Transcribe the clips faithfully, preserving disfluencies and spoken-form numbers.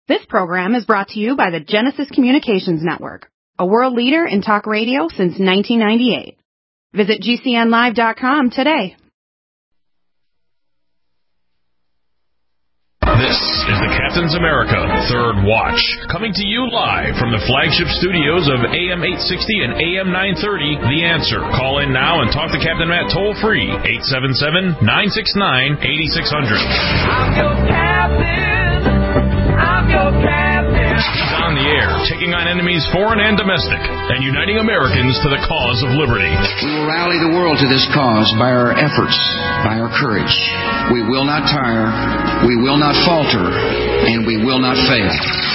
This program is brought to you by the Genesis Communications Network, a world leader in talk radio since nineteen ninety-eight. Visit G C N live dot com today. This is the Captain's America Third Watch, coming to you live from the flagship studios of A M eight sixty and A M nine thirty, The Answer. Call in now and talk to Captain Matt toll-free, eight seven seven, nine six nine, eight six zero zero. I'm your captain. I'm your captain. He's on the air, taking on enemies foreign and domestic, and uniting Americans to the cause of liberty. We will rally the world to this cause by our efforts, by our courage. We will not tire, we will not falter, and we will not fail.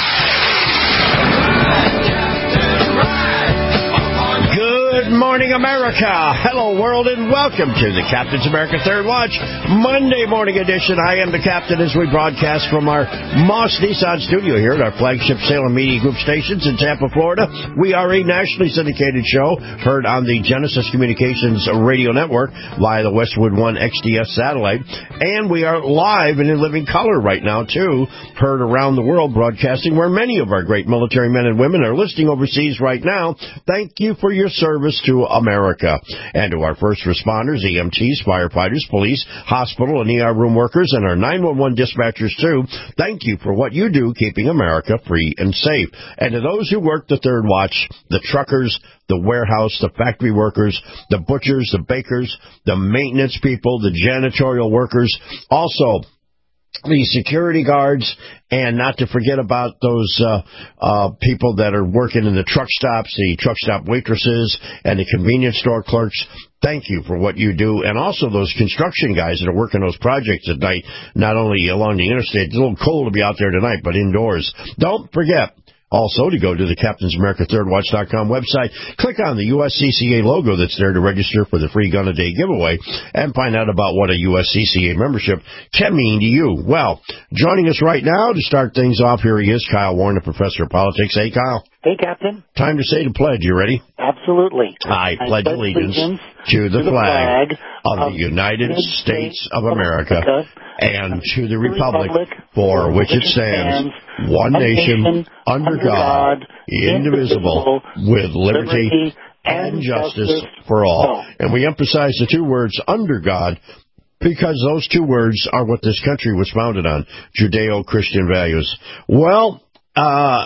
Good morning, America. Hello, world, and welcome to the Captain's America Third Watch, Monday morning edition. I am the captain as we broadcast from our Moss Nissan studio here at our flagship Salem Media Group stations in Tampa, Florida. We are a nationally syndicated show heard on the Genesis Communications Radio Network via the Westwood One X D S satellite. And we are live and in living color right now, too, heard around the world broadcasting where many of our great military men and women are listening overseas right now. Thank you for your service to America. And to our first responders, E M Ts, firefighters, police, hospital, and E R room workers, and our nine one one dispatchers, too, thank you for what you do keeping America free and safe. And to those who work the third watch, the truckers, the warehouse, the factory workers, the butchers, the bakers, the maintenance people, the janitorial workers, also the security guards, and not to forget about those uh, uh, people that are working in the truck stops, the truck stop waitresses, and the convenience store clerks. Thank you for what you do. And also those construction guys that are working those projects at night, not only along the interstate. It's a little cold to be out there tonight, but indoors. Don't forget also to go to the Captain's America Third Watch dot com website, click on the U S C C A logo that's there to register for the free gun a day giveaway, and find out about what a U S C C A membership can mean to you. Well, joining us right now to start things off, here he is, Kyle Warren, the professor of politics. Hey, Kyle. Hey, Captain. Time to say the pledge. You ready? Absolutely. I, I pledge allegiance to the, to the flag, flag of, of the United States of America, America and to the republic, republic for which it stands, one nation, under God, indivisible, with liberty and justice for all. And we emphasize the two words, under God, because those two words are what this country was founded on, Judeo-Christian values. Well, uh...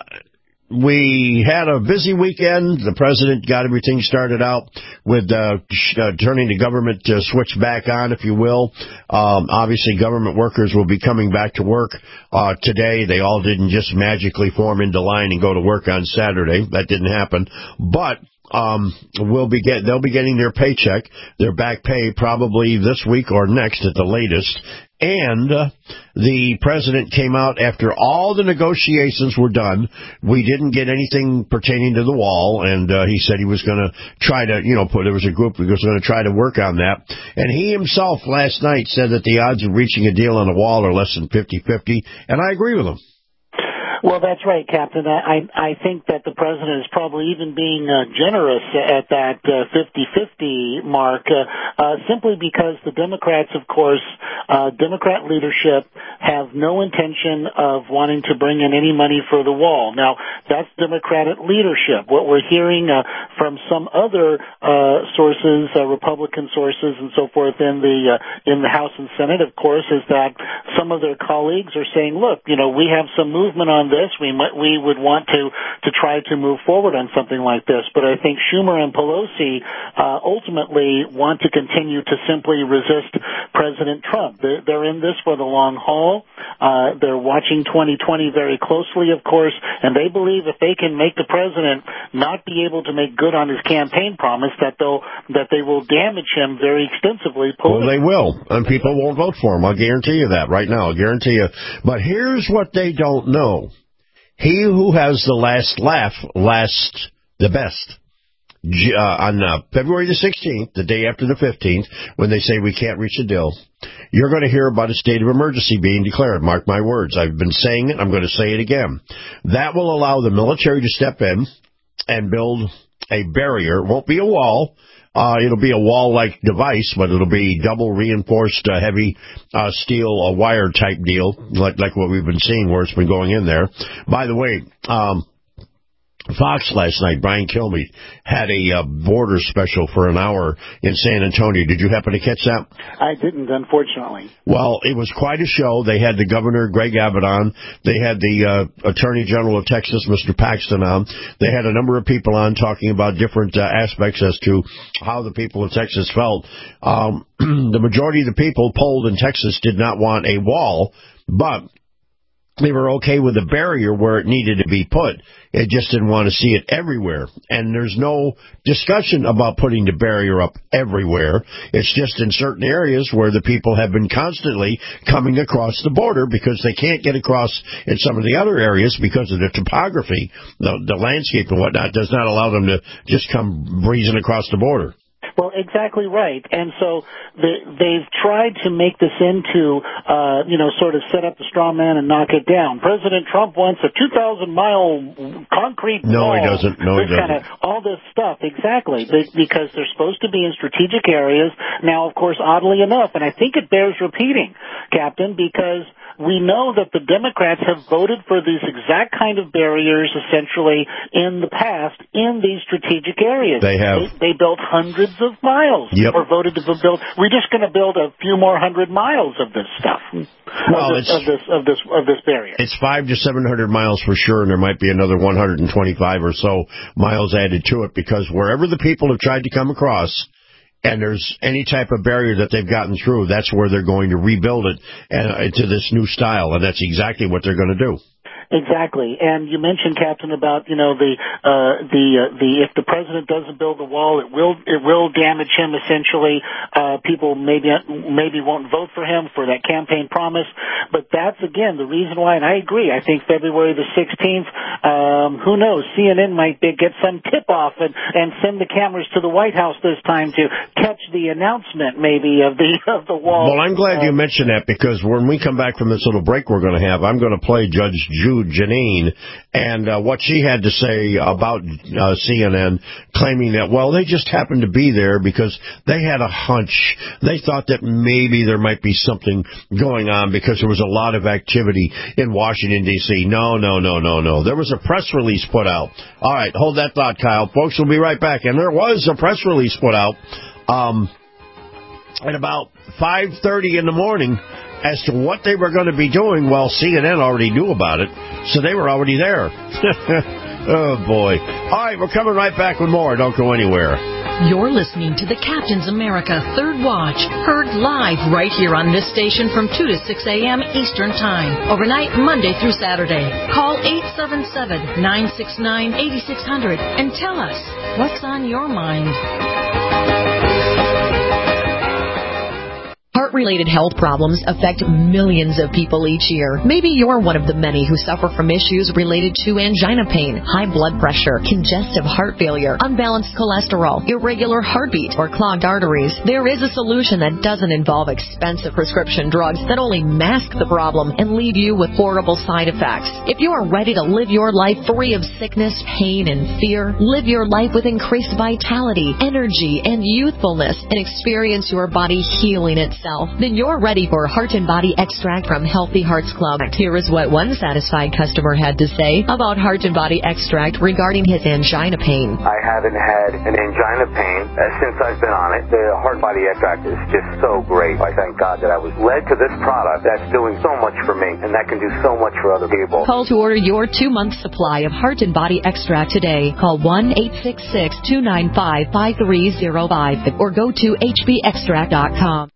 we had a busy weekend. The president got everything started out with uh, sh- uh, turning the government uh, switch back on, if you will. Um, obviously, government workers will be coming back to work uh, today. They all didn't just magically form into line and go to work on Saturday. That didn't happen. But um, we'll be get, they'll be getting their paycheck, their back pay, probably this week or next at the latest. And uh, the president came out after all the negotiations were done. We didn't get anything pertaining to the wall, and uh, he said he was going to try to, you know, put, there was a group that was going to try to work on that. And he himself last night said that the odds of reaching a deal on the wall are less than fifty-fifty, and I agree with him. Well, that's right, Captain. I I think that the president is probably even being uh, generous at that uh, fifty-fifty mark, uh, uh, simply because the Democrats, of course, uh, Democrat leadership have no intention of wanting to bring in any money for the wall. Now, that's Democratic leadership. What we're hearing uh, from some other uh, sources, uh, Republican sources and so forth in the uh, in the House and Senate, of course, is that some of their colleagues are saying, look, you know, we have some movement on this. We might, we would want to, to try to move forward on something like this. But I think Schumer and Pelosi uh, ultimately want to continue to simply resist President Trump. They're, they're in this for the long haul. Uh, they're watching twenty twenty very closely, of course, and they believe if they can make the president not be able to make good on his campaign promise, that they'll that they will damage him very extensively. Well, they will, and people won't vote for him. I'll guarantee you that right now. I'll guarantee you. But here's what they don't know. He who has the last laugh lasts the best. Uh, on uh, February the sixteenth, the day after the fifteenth, when they say we can't reach a deal, you're going to hear about a state of emergency being declared. Mark my words. I've been saying it. I'm going to say it again. That will allow the military to step in and build a barrier. It won't be a wall. Uh, it'll be a wall-like device, but it'll be double reinforced uh, heavy uh, steel uh, wire type deal, like like what we've been seeing where it's been going in there. By the way, um, Fox last night, Brian Kilmeade, had a uh, border special for an hour in San Antonio. Did you happen to catch that? I didn't, unfortunately. Well, it was quite a show. They had the governor, Greg Abbott, on. They had the uh, Attorney General of Texas, Mister Paxton, on. They had a number of people on talking about different uh, aspects as to how the people of Texas felt. Um, the majority of the people polled in Texas did not want a wall, but they were okay with a barrier where it needed to be put. It just didn't want to see it everywhere. And there's no discussion about putting the barrier up everywhere. It's just in certain areas where the people have been constantly coming across the border because they can't get across in some of the other areas because of the topography, the, the landscape and whatnot does not allow them to just come breezing across the border. Well, exactly right. And so they, they've tried to make this into, uh, you know, sort of set up the straw man and knock it down. President Trump wants a two thousand mile concrete no, wall. No, he doesn't. No, he doesn't. Kind of, all this stuff, exactly, because they're supposed to be in strategic areas. Now, of course, oddly enough, and I think it bears repeating, Captain, because we know that the Democrats have voted for these exact kind of barriers, essentially, in the past in these strategic areas. They have. They, they built hundreds of miles. Yep. Or voted to build. We're just going to build a few more hundred miles of this stuff. Well, of this, it's, of this of this of this barrier. It's five to seven hundred miles for sure, and there might be another one hundred and twenty-five or so miles added to it because wherever the people have tried to come across, and there's any type of barrier that they've gotten through, that's where they're going to rebuild it uh, into this new style, and that's exactly what they're going to do. Exactly, and you mentioned, Captain, about you know the uh, the uh, the if the president doesn't build the wall, it will it will damage him. Essentially, uh, people maybe maybe won't vote for him for that campaign promise. But that's again the reason why, and I agree. I think February the sixteenth. Um, who knows? C N N might be, get some tip off and and send the cameras to the White House this time to catch the announcement, maybe of the of the wall. Well, I'm glad uh, you mentioned that because when we come back from this little break we're going to have, I'm going to play Judge Jude Janine and uh, what she had to say about uh, C N N, claiming that, well, they just happened to be there because they had a hunch. They thought that maybe there might be something going on because there was a lot of activity in Washington, D C No, no, no, no, no. There was a press release put out. All right, hold that thought, Kyle. Folks, we'll be right back. And there was a press release put out um, at about five thirty in the morning as to what they were going to be doing. Well, C N N already knew about it, so they were already there. Oh, boy. All right, we're coming right back with more. Don't go anywhere. You're listening to the Captain's America Third Watch, heard live right here on this station from two to six a.m. Eastern Time, overnight Monday through Saturday. Call eight seven seven, nine six nine, eight six zero zero and tell us what's on your mind. Heart-related health problems affect millions of people each year. Maybe you're one of the many who suffer from issues related to angina pain, high blood pressure, congestive heart failure, unbalanced cholesterol, irregular heartbeat, or clogged arteries. There is a solution that doesn't involve expensive prescription drugs that only mask the problem and leave you with horrible side effects. If you are ready to live your life free of sickness, pain, and fear, live your life with increased vitality, energy, and youthfulness, and experience your body healing itself, then you're ready for Heart and Body Extract from Healthy Hearts Club. Here is what one satisfied customer had to say about Heart and Body Extract regarding his angina pain. I haven't had an angina pain uh, since I've been on it. The Heart Body Extract is just so great. I thank God that I was led to this product that's doing so much for me, and that can do so much for other people. Call to order your two-month supply of Heart and Body Extract today. Call one eight six six, two nine five, five three zero five or go to h b extract dot com.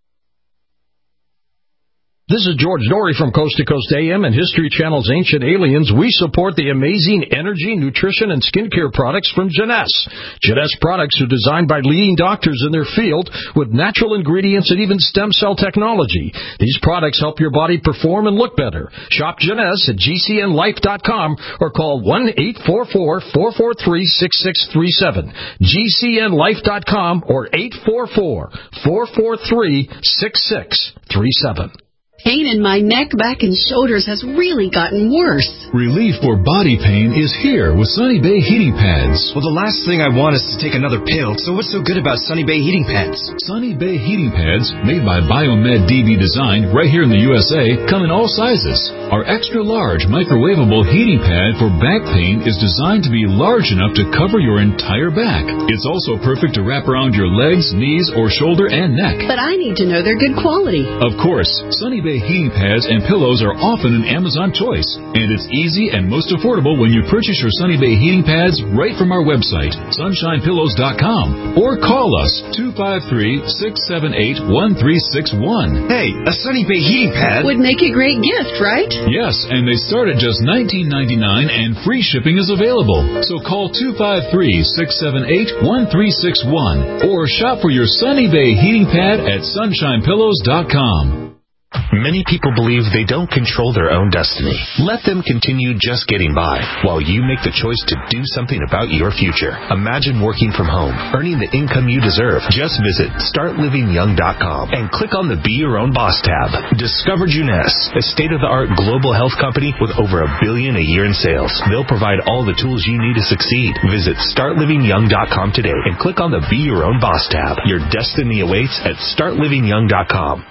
This is George Norrie from Coast to Coast A M and History Channel's Ancient Aliens. We support the amazing energy, nutrition, and skincare products from Jeunesse. Jeunesse products are designed by leading doctors in their field with natural ingredients and even stem cell technology. These products help your body perform and look better. Shop Jeunesse at g c n life dot com or call one eight four four, four four three, six six three seven. g c n life dot com or eight four four, four four three, six six three seven. Pain in my neck, back, and shoulders has really gotten worse. Relief for body pain is here with Sunny Bay heating pads. Well, the last thing I want is to take another pill, so what's so good about Sunny Bay heating pads? Sunny Bay heating pads, made by Biomed D B Design right here in the U S A, come in all sizes. Our extra large microwavable heating pad for back pain is designed to be large enough to cover your entire back. It's also perfect to wrap around your legs, knees, or shoulder and neck. But I need to know they're good quality. Of course, Sunny Bay heating pads and pillows are often an Amazon choice, and it's easy and most affordable when you purchase your Sunny Bay heating pads right from our website, sunshine pillows dot com, or call us two five three, six seven eight, one three six one. Hey, a Sunny Bay heating pad would make a great gift, right? Yes, and they start at just nineteen ninety-nine, and free shipping is available. So call two five three, six seven eight, one three six one or shop for your Sunny Bay heating pad at sunshine pillows dot com. Many people believe they don't control their own destiny. Let them continue just getting by while you make the choice to do something about your future. Imagine working from home, earning the income you deserve. Just visit start living young dot com and click on the Be Your Own Boss tab. Discover Juness, a state-of-the-art global health company with over a billion a year in sales. They'll provide all the tools you need to succeed. Visit start living young dot com today and click on the Be Your Own Boss tab. Your destiny awaits at start living young dot com.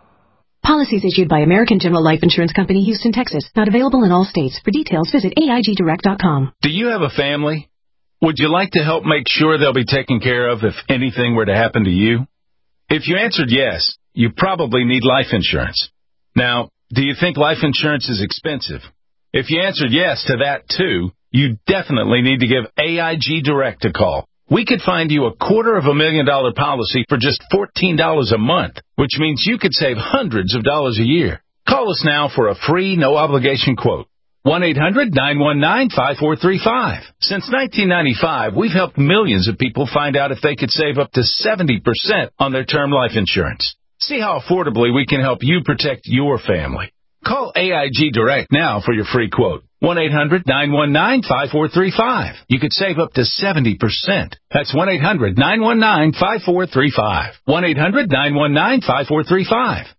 Policies issued by American General Life Insurance Company, Houston, Texas. Not available in all states. For details, visit A I G direct dot com. Do you have a family? Would you like to help make sure they'll be taken care of if anything were to happen to you? If you answered yes, you probably need life insurance. Now, do you think life insurance is expensive? If you answered yes to that, too, you definitely need to give A I G Direct a call. We could find you a quarter of a million dollar policy for just fourteen dollars a month, which means you could save hundreds of dollars a year. Call us now for a free, no-obligation quote. one eight hundred, nine one nine, five four three five. Since nineteen ninety-five, we've helped millions of people find out if they could save up to seventy percent on their term life insurance. See how affordably we can help you protect your family. Call A I G Direct now for your free quote. one eight hundred, nine one nine, five four three five. You could save up to seventy percent. That's one eight hundred, nine one nine, five four three five. one eight hundred, nine one nine, five four three five.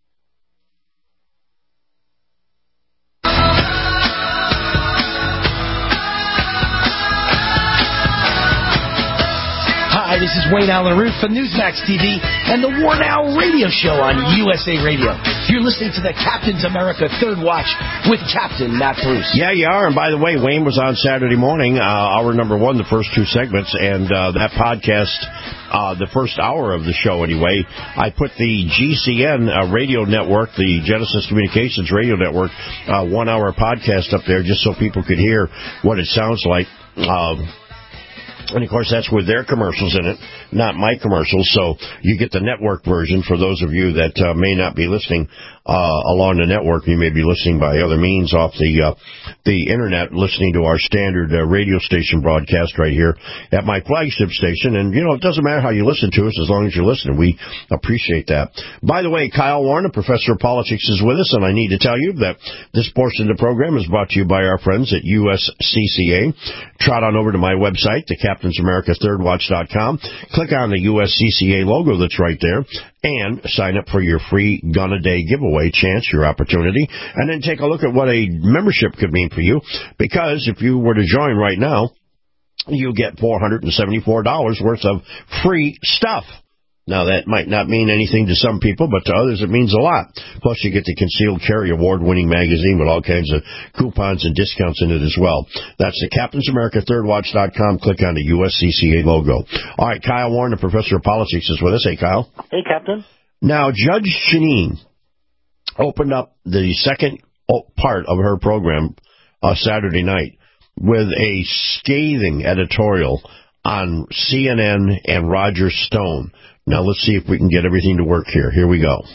Hi, this is Wayne Allen Root for Newsmax T V and the War Now radio show on U S A Radio. You're listening to the Captain's America Third Watch with Captain Matt Bruce. Yeah, you are. And by the way, Wayne was on Saturday morning, uh, hour number one, the first two segments, and uh, that podcast, uh, the first hour of the show anyway, I put the G C N uh, radio network, the Genesis Communications radio network, uh, one-hour podcast up there just so people could hear what it sounds like. Um, And, of course, that's with their commercials in it, not my commercials. So you get the network version for those of you that uh, may not be listening uh, along the network. You may be listening by other means off the uh, the Internet, listening to our standard uh, radio station broadcast right here at my flagship station. And, you know, it doesn't matter how you listen to us as long as you're listening. We appreciate that. By the way, Kyle Warren, a professor of politics, is with us, and I need to tell you that this portion of the program is brought to you by our friends at U S C C A. Trot on over to my website, the Captain's America Third Watch dot com. Click on the U S C C A logo that's right there and sign up for your free Gun a Day giveaway chance, your opportunity, and then take a look at what a membership could mean for you, because if you were to join right now, you get four hundred seventy-four dollars worth of free stuff. Now, that might not mean anything to some people, but to others it means a lot. Plus, you get the Concealed Carry Award-winning magazine with all kinds of coupons and discounts in it as well. That's the Captain's America Third Watch dot com. Click on the U S C C A logo. All right, Kyle Warren, the professor of politics, is with us. Hey, Kyle. Hey, Captain. Now, Judge Jeanine opened up the second part of her program uh, Saturday night with a scathing editorial on C N N and Roger Stone. Now, let's see if we can get everything to work here. Here we go.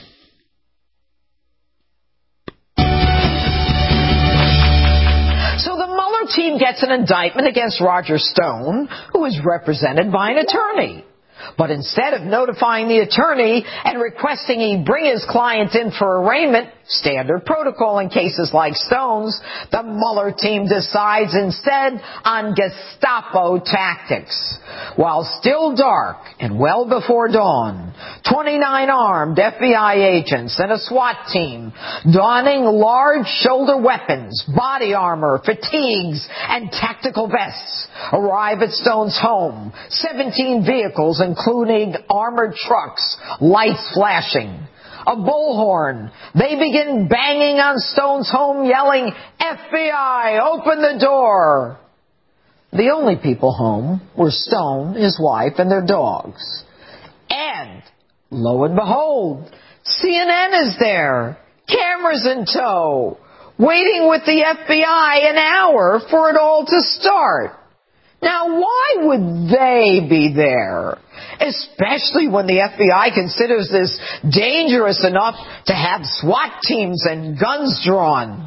So the Mueller team gets an indictment against Roger Stone, who is represented by an attorney. But instead of notifying the attorney and requesting he bring his client in for arraignment, Standard protocol in cases like Stone's, the Mueller team decides instead on Gestapo tactics. While still dark and well before dawn, twenty-nine armed F B I agents and a SWAT team, donning large shoulder weapons, body armor, fatigues, and tactical vests, arrive at Stone's home. seventeen vehicles, including armored trucks, lights flashing. A bullhorn. They begin banging on Stone's home, yelling, F B I, open the door. The only people home were Stone, his wife, and their dogs. And, lo and behold, C N N is there, cameras in tow, waiting with the F B I an hour for it all to start. Now, why would they be there? Especially when the F B I considers this dangerous enough to have SWAT teams and guns drawn.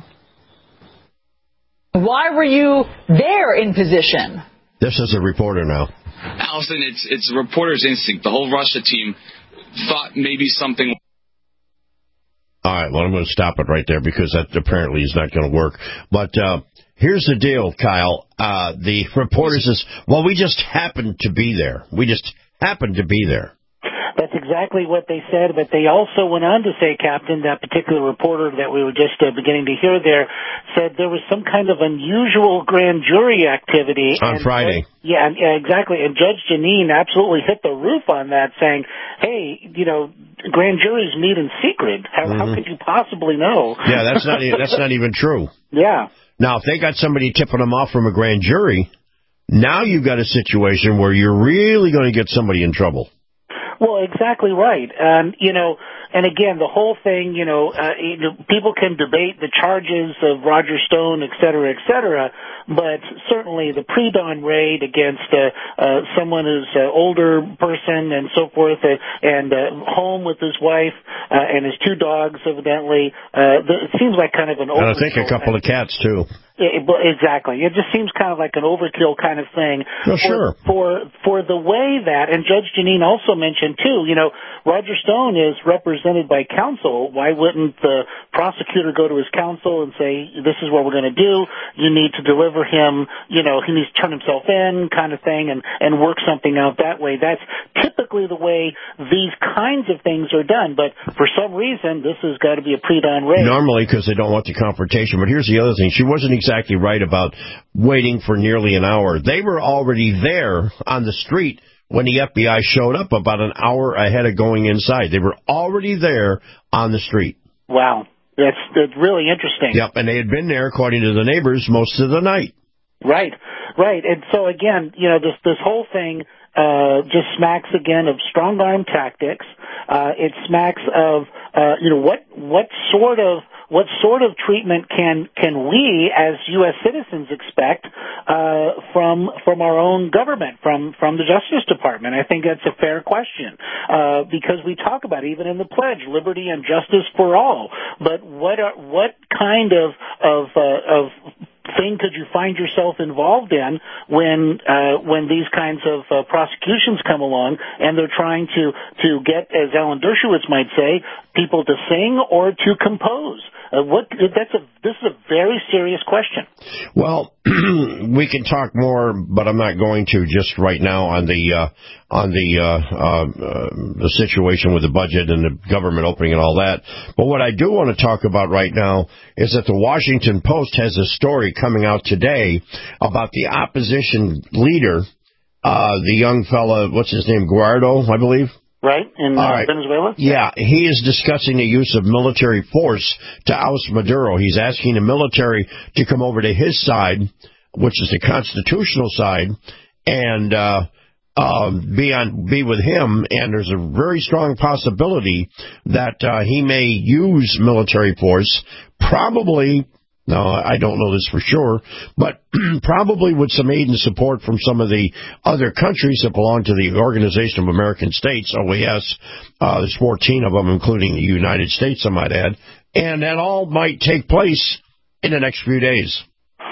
Why were you there in position? This is a reporter now. Allison, it's it's a reporter's instinct. The whole Russia team thought maybe something... All right, well, I'm going to stop it right there because that apparently is not going to work. But uh, here's the deal, Kyle. Uh, the reporter says, well, we just happened to be there. We just happened to be there. That's exactly what they said, but they also went on to say, Captain, that particular reporter that we were just uh, beginning to hear there said there was some kind of unusual grand jury activity. On and, Friday. Uh, yeah, yeah, exactly. And Judge Jeanine absolutely hit the roof on that, saying, hey, you know, grand juries meet in secret. How, mm-hmm. how could you possibly know? Yeah, that's not, that's not even true. Yeah. Now, if they got somebody tipping them off from a grand jury, now you've got a situation where you're really going to get somebody in trouble. Well, exactly right. Um, you know, and again, the whole thing, you know, uh, you know, people can debate the charges of Roger Stone, et cetera, et cetera, but certainly the pre-dawn raid against uh, uh, someone who's an older person and so forth, uh, and uh, home with his wife uh, and his two dogs, evidently, uh, the, it seems like kind of an overkill. And I think a couple of cats, too. It, exactly. It just seems kind of like an overkill kind of thing. Oh, sure. For, for, for the way that, and Judge Jeanine also mentioned, too, you know, Roger Stone is represented by counsel. Why wouldn't the prosecutor go to his counsel and say, this is what we're going to do, you need to deliver him, you know, he needs to turn himself in, kind of thing, and, and work something out that way. That's typically the way these kinds of things are done, but for some reason, this has got to be a pre-dawn raid. Normally, because they don't want the confrontation, but here's the other thing. She wasn't exactly right about waiting for nearly an hour. They were already there on the street when the F B I showed up about an hour ahead of going inside. They were already there on the street. Wow. That's, that's really interesting. Yep, and they had been there, according to the neighbors, most of the night. Right, right. And so, again, you know, this, this whole thing uh, just smacks, again, of strong-arm tactics. Uh, it smacks of, uh, you know, what what sort of What sort of treatment can can we, as U S citizens, expect uh, from from our own government, from from the Justice Department? I think that's a fair question uh, because we talk about, even in the pledge, liberty and justice for all. But what are, what kind of of uh, of thing could you find yourself involved in when uh, when these kinds of uh, prosecutions come along and they're trying to to get, as Alan Dershowitz might say, people to sing or to compose? Uh, what that's a this is a very serious question. Well, we can talk more, but I'm not going to just right now on the uh, on the uh, uh, uh, the situation with the budget and the government opening and all that. But what I do want to talk about right now is that the Washington Post has a story coming out today about the opposition leader, uh, the young fella, what's his name, Guaido, I believe. Right, in uh, right. Venezuela? Yeah, he is discussing the use of military force to oust Maduro. He's asking the military to come over to his side, which is the constitutional side, and uh, uh, be on be with him. And there's a very strong possibility that uh, he may use military force, probably. No, I don't know this for sure, but probably with some aid and support from some of the other countries that belong to the Organization of American States, O A S. Uh, there's fourteen of them, including the United States, I might add. And that all might take place in the next few days.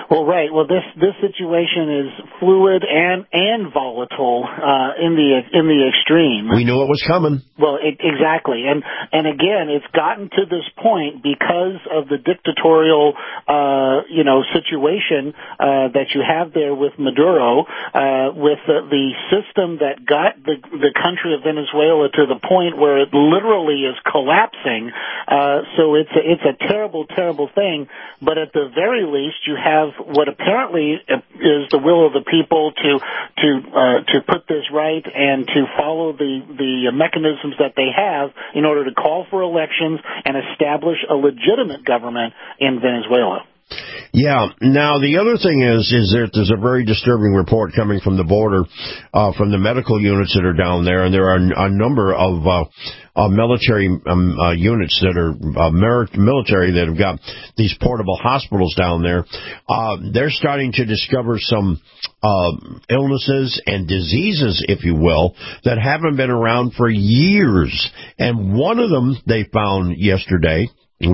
Well, right. Well, this this situation is fluid and and volatile uh, in the in the extreme. We knew it was coming. Well, it, exactly, and and again, it's gotten to this point because of the dictatorial, uh, you know, situation uh, that you have there with Maduro, uh, with the, the system that got the the country of Venezuela to the point where it literally is collapsing. Uh, so it's a, it's a terrible, terrible thing. But at the very least, you have what apparently is the will of the people to to uh, to put this right and to follow the the mechanisms that they have in order to call for elections and establish a legitimate government in Venezuela. Yeah. Now, the other thing is, is that there's a very disturbing report coming from the border, uh, from the medical units that are down there, and there are a number of uh, uh, military um, uh, units that are uh, military that have got these portable hospitals down there. Uh, they're starting to discover some uh, illnesses and diseases, if you will, that haven't been around for years. And one of them they found yesterday,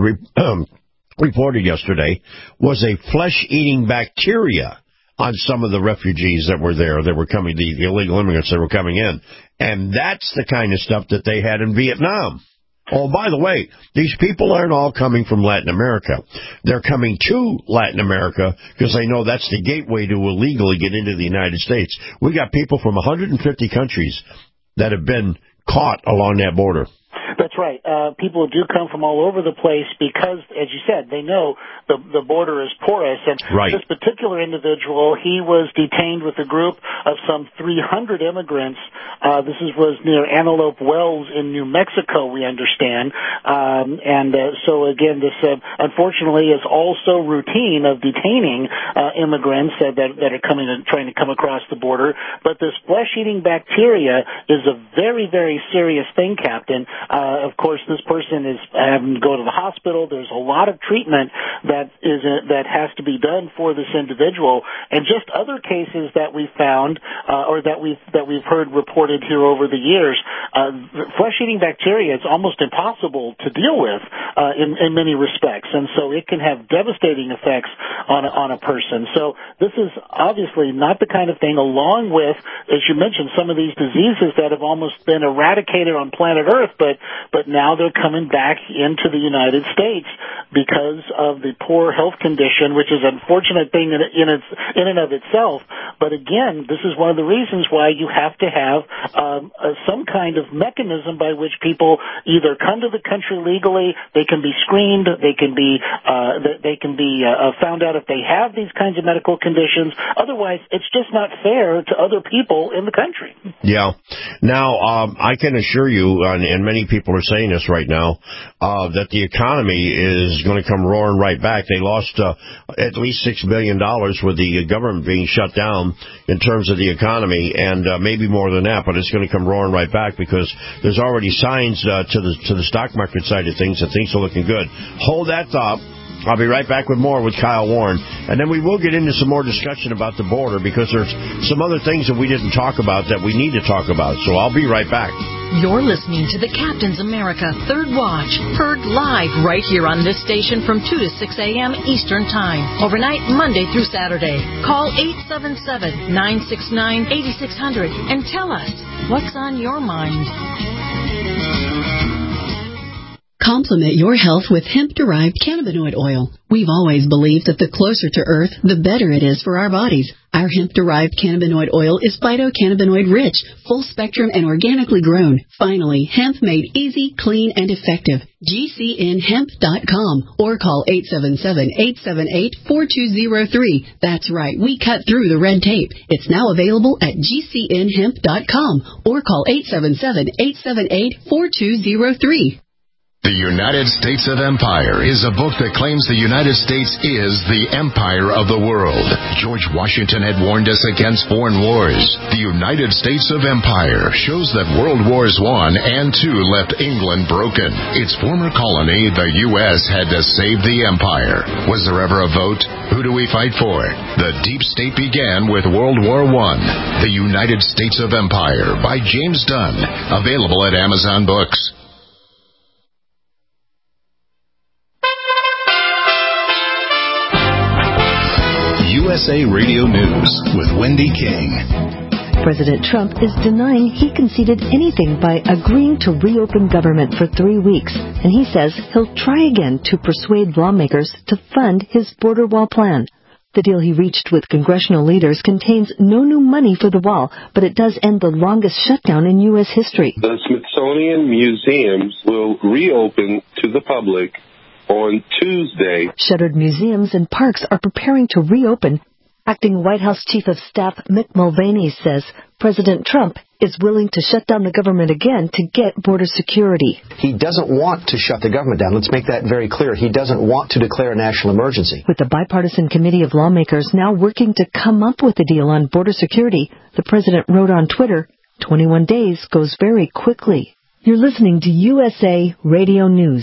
um, reported yesterday, was a flesh-eating bacteria on some of the refugees that were there, that were coming, the illegal immigrants that were coming in. And that's the kind of stuff that they had in Vietnam. Oh, by the way, these people aren't all coming from Latin America. They're coming to Latin America because they know that's the gateway to illegally get into the United States. We got people from one hundred fifty countries that have been caught along that border. That's right. Uh, people do come from all over the place because, as you said, they know the the border is porous. And right. This particular individual, he was detained with a group of some three hundred immigrants. Uh, this is, was near Antelope Wells in New Mexico, we understand. Um, and uh, so, again, this uh, unfortunately is also routine of detaining uh, immigrants uh, that, that are coming and trying to come across the border. But this flesh-eating bacteria is a very, very serious thing, Captain. Uh, of course, this person is having to go to the hospital. There's a lot of treatment that is uh, that has to be done for this individual, and just other cases that we found uh, or that we've that we've heard reported here over the years. Uh, flesh-eating bacteria, it's almost impossible to deal with uh, in, in many respects, and so it can have devastating effects on a, on a person. So this is obviously not the kind of thing, along with, as you mentioned, some of these diseases that have almost been eradicated on planet Earth, but but now they're coming back into the United States because of the poor health condition, which is an unfortunate thing in, in, its, in and of itself. But again, this is one of the reasons why you have to have um, uh, some kind of mechanism by which people either come to the country legally, they can be screened, they can be uh, they can be uh, found out if they have these kinds of medical conditions. Otherwise, it's just not fair to other people in the country. Yeah. Now, um, I can assure you, and, and many people are saying this right now, uh, that the economy is going to come roaring right back. They lost uh, at least six billion dollars with the government being shut down in terms of the economy, and uh, maybe more than that, but it's going to come roaring right back because there's already signs uh, to the to the stock market side of things that things are looking good. Hold that thought. I'll be right back with more with Kyle Warren. And then we will get into some more discussion about the border because there's some other things that we didn't talk about that we need to talk about. So I'll be right back. You're listening to the Captain's America Third Watch, heard live right here on this station from two to six a.m. Eastern Time, overnight Monday through Saturday. Call eight seven seven, nine six nine, eight six zero zero and tell us what's on your mind. Complement your health with hemp-derived cannabinoid oil. We've always believed that the closer to Earth, the better it is for our bodies. Our hemp-derived cannabinoid oil is phytocannabinoid-rich, full-spectrum, and organically grown. Finally, hemp made easy, clean, and effective. G C N hemp dot com or call eight seven seven, eight seven eight, four two zero three. That's right, we cut through the red tape. It's now available at G C N hemp dot com or call eight seven seven, eight seven eight, four two zero three. The United States of Empire is a book that claims the United States is the empire of the world. George Washington had warned us against foreign wars. The United States of Empire shows that World Wars One and Two left England broken. Its former colony, the U S, had to save the empire. Was there ever a vote? Who do we fight for? The deep state began with World War One. The United States of Empire by James Dunn. Available at Amazon Books. U S A Radio News with Wendy King. President Trump is denying he conceded anything by agreeing to reopen government for three weeks, and he says he'll try again to persuade lawmakers to fund his border wall plan. The deal he reached with congressional leaders contains no new money for the wall, but it does end the longest shutdown in U S history. The Smithsonian Museums will reopen to the public on Tuesday. Shuttered museums and parks are preparing to reopen. Acting White House Chief of Staff Mick Mulvaney says President Trump is willing to shut down the government again to get border security. He doesn't want to shut the government down. Let's make that very clear. He doesn't want to declare a national emergency. With the bipartisan committee of lawmakers now working to come up with a deal on border security, the president wrote on Twitter, twenty-one days goes very quickly. You're listening to U S A Radio News.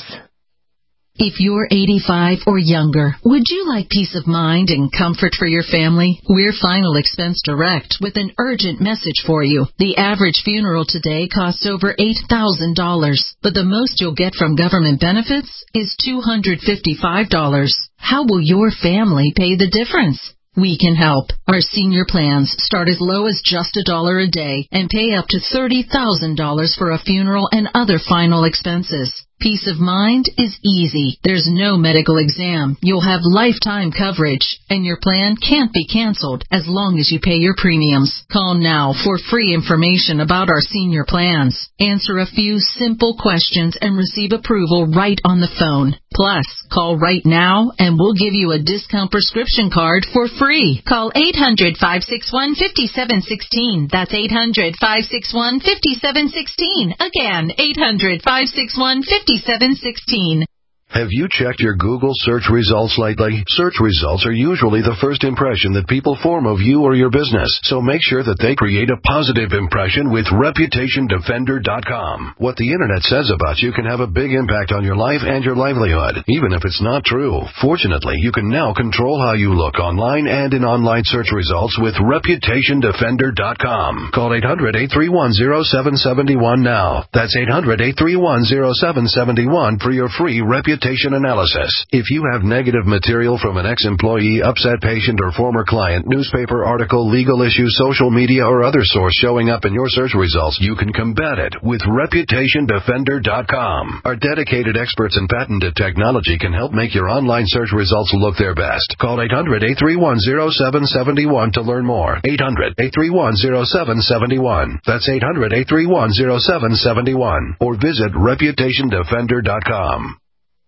If you're eighty-five or younger, would you like peace of mind and comfort for your family? We're Final Expense Direct with an urgent message for you. The average funeral today costs over eight thousand dollars, but the most you'll get from government benefits is two hundred fifty-five dollars. How will your family pay the difference? We can help. Our senior plans start as low as just a dollar a day and pay up to thirty thousand dollars for a funeral and other final expenses. Peace of mind is easy. There's no medical exam. You'll have lifetime coverage, and your plan can't be canceled as long as you pay your premiums. Call now for free information about our senior plans. Answer a few simple questions and receive approval right on the phone. Plus, call right now and we'll give you a discount prescription card for free. Call eight hundred, five six one, five seven one six. That's eight hundred, five six one, five seven one six. Again, eight hundred, five six one, five seven one six. Have you checked your Google search results lately? Search results are usually the first impression that people form of you or your business, so make sure that they create a positive impression with Reputation Defender dot com. What the Internet says about you can have a big impact on your life and your livelihood, even if it's not true. Fortunately, you can now control how you look online and in online search results with Reputation Defender dot com. Call eight hundred, eight three one, zero seven seven one now. That's eight hundred, eight three one, zero seven seven one for your free Reputation analysis. If you have negative material from an ex-employee, upset patient, or former client, newspaper article, legal issue, social media, or other source showing up in your search results, you can combat it with Reputation Defender dot com. Our dedicated experts in patented technology can help make your online search results look their best. Call eight hundred, eight three one, zero seven seven one to learn more. eight hundred, eight three one, zero seven seven one. That's eight hundred, eight three one, zero seven seven one. Or visit Reputation Defender dot com.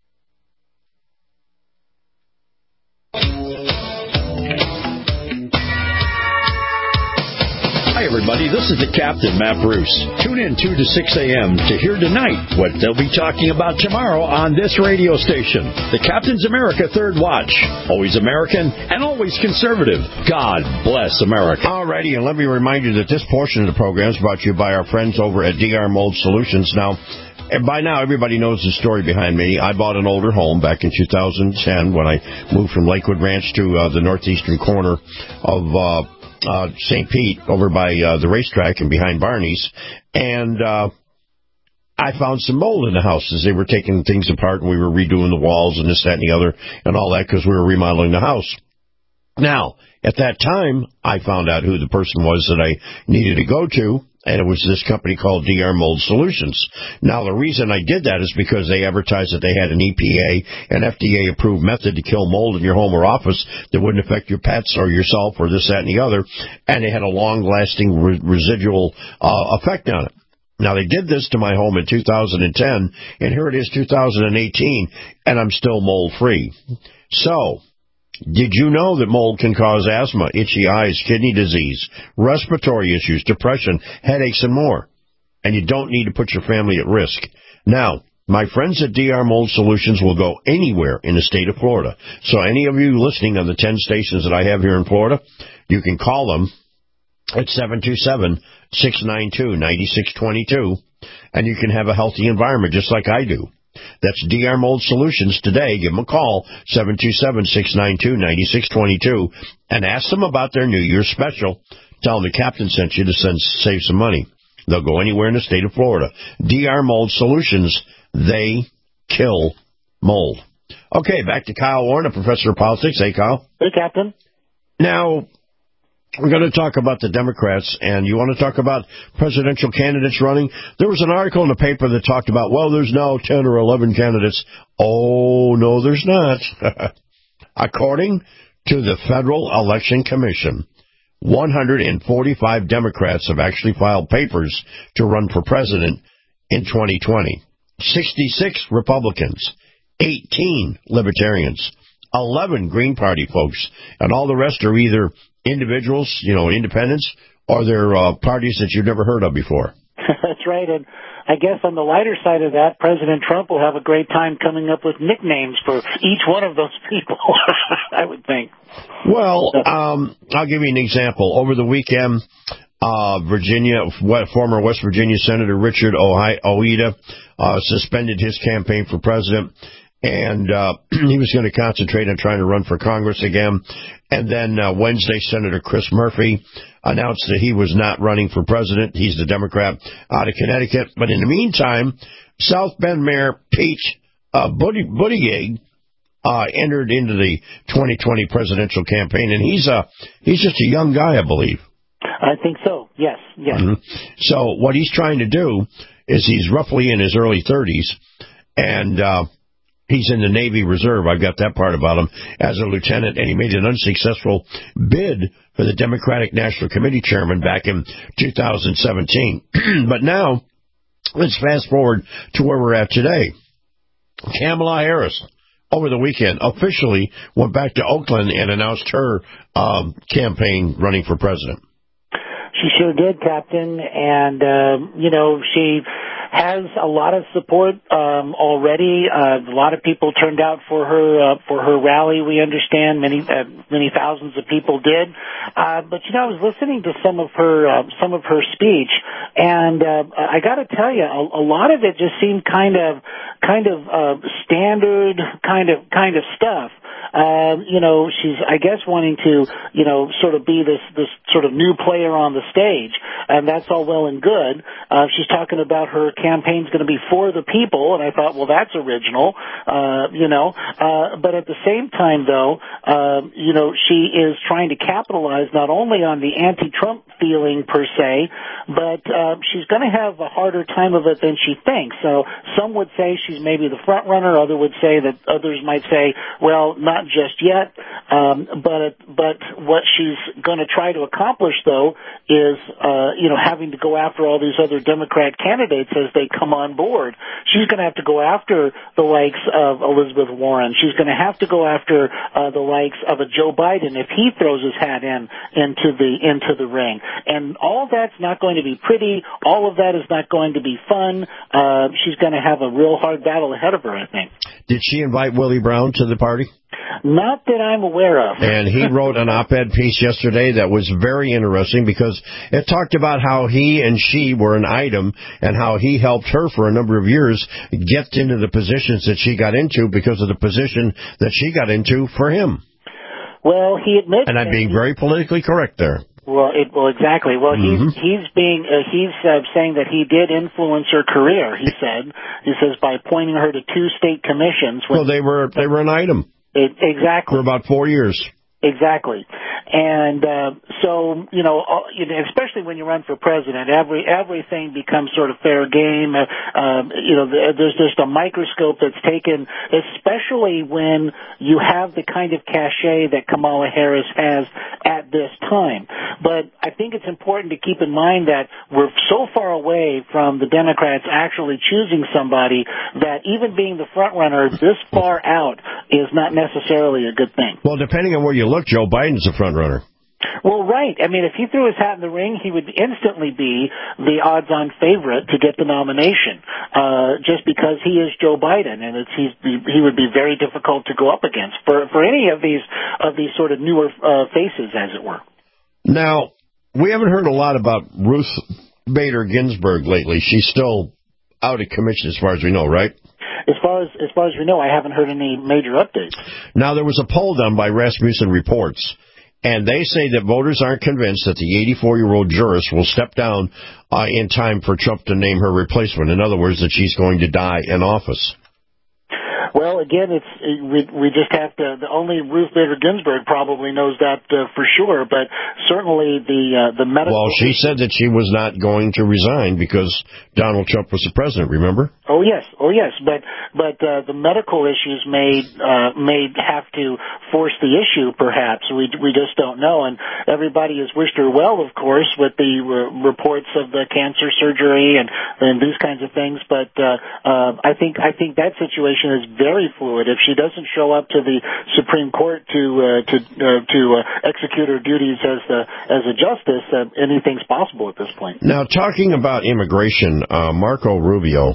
Hi, everybody. This is the Captain, Matt Bruce. Tune in two to six a.m. to hear tonight what they'll be talking about tomorrow on this radio station. The Captain's America Third Watch. Always American and always conservative. God bless America. All righty, and let me remind you that this portion of the program is brought to you by our friends over at D R Mold Solutions. Now, by now, everybody knows the story behind me. I bought an older home back in two thousand ten when I moved from Lakewood Ranch to uh, the northeastern corner of uh, uh, Saint Pete over by uh, the racetrack and behind Barney's. And uh, I found some mold in the house as they were taking things apart and we were redoing the walls and this, that, and the other and all that because we were remodeling the house. Now, at that time, I found out who the person was that I needed to go to. And it was this company called D R Mold Solutions. Now, the reason I did that is because they advertised that they had an E P A, an F D A-approved method to kill mold in your home or office that wouldn't affect your pets or yourself or this, that, and the other. And they had a long-lasting re- residual uh, effect on it. Now, they did this to my home in two thousand ten, and here it is two thousand eighteen, and I'm still mold-free. So, did you know that mold can cause asthma, itchy eyes, kidney disease, respiratory issues, depression, headaches, and more? And you don't need to put your family at risk. Now, my friends at D R Mold Solutions will go anywhere in the state of Florida. So any of you listening on the ten stations that I have here in Florida, you can call them at seven two seven, six nine two, nine six two two, and you can have a healthy environment just like I do. That's D R Mold Solutions today. Give them a call, seven two seven, six nine two, nine six two two, and ask them about their New Year's special. Tell them the captain sent you to send, save some money. They'll go anywhere in the state of Florida. D R Mold Solutions, they kill mold. Okay, back to Kyle Warner, professor of politics. Hey, Kyle. Hey, Captain. Now, we're going to talk about the Democrats, and you want to talk about presidential candidates running? There was an article in the paper that talked about, well, there's now ten or eleven candidates. Oh, no, there's not. According to the Federal Election Commission, one hundred forty-five Democrats have actually filed papers to run for president in twenty twenty. sixty-six Republicans, eighteen Libertarians, eleven Green Party folks, and all the rest are either individuals, you know, independents, or they're uh, parties that you've never heard of before. That's right, and I guess on the lighter side of that, President Trump will have a great time coming up with nicknames for each one of those people, I would think. Well, um, I'll give you an example. Over the weekend, uh, Virginia, former West Virginia Senator Richard Ojeda uh, suspended his campaign for president, and uh, he was going to concentrate on trying to run for Congress again. And then uh, Wednesday, Senator Chris Murphy announced that he was not running for president. He's the Democrat out of Connecticut. But in the meantime, South Bend Mayor Pete uh, Buttigieg uh, entered into the twenty twenty presidential campaign, and he's a he's just a young guy, I believe. I think so. Yes. Yes. Mm-hmm. So what he's trying to do is he's roughly in his early thirties, and uh, he's in the Navy Reserve. I've got that part about him as a lieutenant, and he made an unsuccessful bid for the Democratic National Committee chairman back in two thousand seventeen. But now, let's fast forward to where we're at today. Kamala Harris, over the weekend, officially went back to Oakland and announced her um, campaign running for president. She sure did, Captain, and, uh, you know, she has a lot of support um, already. Uh, a lot of people turned out for her uh, for her rally. We understand many uh, many thousands of people did. Uh, but you know, I was listening to some of her uh, some of her speech, and uh, I got to tell you, a, a lot of it just seemed kind of kind of uh, standard kind of kind of stuff. Um, you know, she's, I guess, wanting to, you know, sort of be this, this sort of new player on the stage, and that's all well and good. Uh, she's talking about her campaign's going to be for the people, and I thought, well, that's original, uh, you know, uh, but at the same time, though, um, you know, she is trying to capitalize not only on the anti-Trump feeling per se, but, uh, she's going to have a harder time of it than she thinks. So some would say she's maybe the front runner, others would say that, others might say, well, not just yet, um, but but what she's going to try to accomplish, though, is uh, you know having to go after all these other Democrat candidates as they come on board. She's going to have to go after the likes of Elizabeth Warren. She's going to have to go after uh, the likes of a Joe Biden if he throws his hat in into the into the ring. And all that's not going to be pretty. All of that is not going to be fun. Uh, she's going to have a real hard battle ahead of her, I think. Did she invite Willie Brown to the party? Not that I'm aware of. And he wrote an op-ed piece yesterday that was very interesting because it talked about how he and she were an item and how he helped her for a number of years get into the positions that she got into because of the position that she got into for him. Well, he admits... And I'm being very politically correct there. Well, it, well, exactly. Well, mm-hmm. he's he's being uh, he's uh, saying that he did influence her career. He said he says by appointing her to two state commissions. Well, they were they were an item. It, exactly. For about four years. Exactly. And uh, so, you know, especially when you run for president, every everything becomes sort of fair game. Uh, um, you know, there's just a microscope that's taken, especially when you have the kind of cachet that Kamala Harris has at this time. But I think it's important to keep in mind that we're so far away from the Democrats actually choosing somebody that even being the front runner this far out is not necessarily a good thing. Well, depending on where you look, Joe Biden's the front runner. Well, right. I mean, if he threw his hat in the ring, he would instantly be the odds-on favorite to get the nomination, uh, just because he is Joe Biden, and it's, he's, he would be very difficult to go up against for, for any of these of these sort of newer uh, faces, as it were. Now, we haven't heard a lot about Ruth Bader Ginsburg lately. She's still out of commission as far as we know, right? As far as as far as we know, I haven't heard any major updates. Now, there was a poll done by Rasmussen Reports, and they say that voters aren't convinced that the eighty-four-year-old jurist will step down uh, in time for Trump to name her replacement. In other words, that she's going to die in office. Well, again, it's we we just have to. The only Ruth Bader Ginsburg probably knows that uh, for sure, but certainly the uh, the medical. Well, she said that she was not going to resign because Donald Trump was the president. Remember? Oh yes, oh yes, but but uh, the medical issues may uh, may have to force the issue. Perhaps we we just don't know, and everybody has wished her well, of course, with the uh, reports of the cancer surgery and and these kinds of things. But uh, uh, I think I think that situation is very fluid. If she doesn't show up to the Supreme Court to uh, to uh, to uh, execute her duties as the as a justice, uh, anything's possible at this point. Now, talking about immigration, uh, Marco Rubio,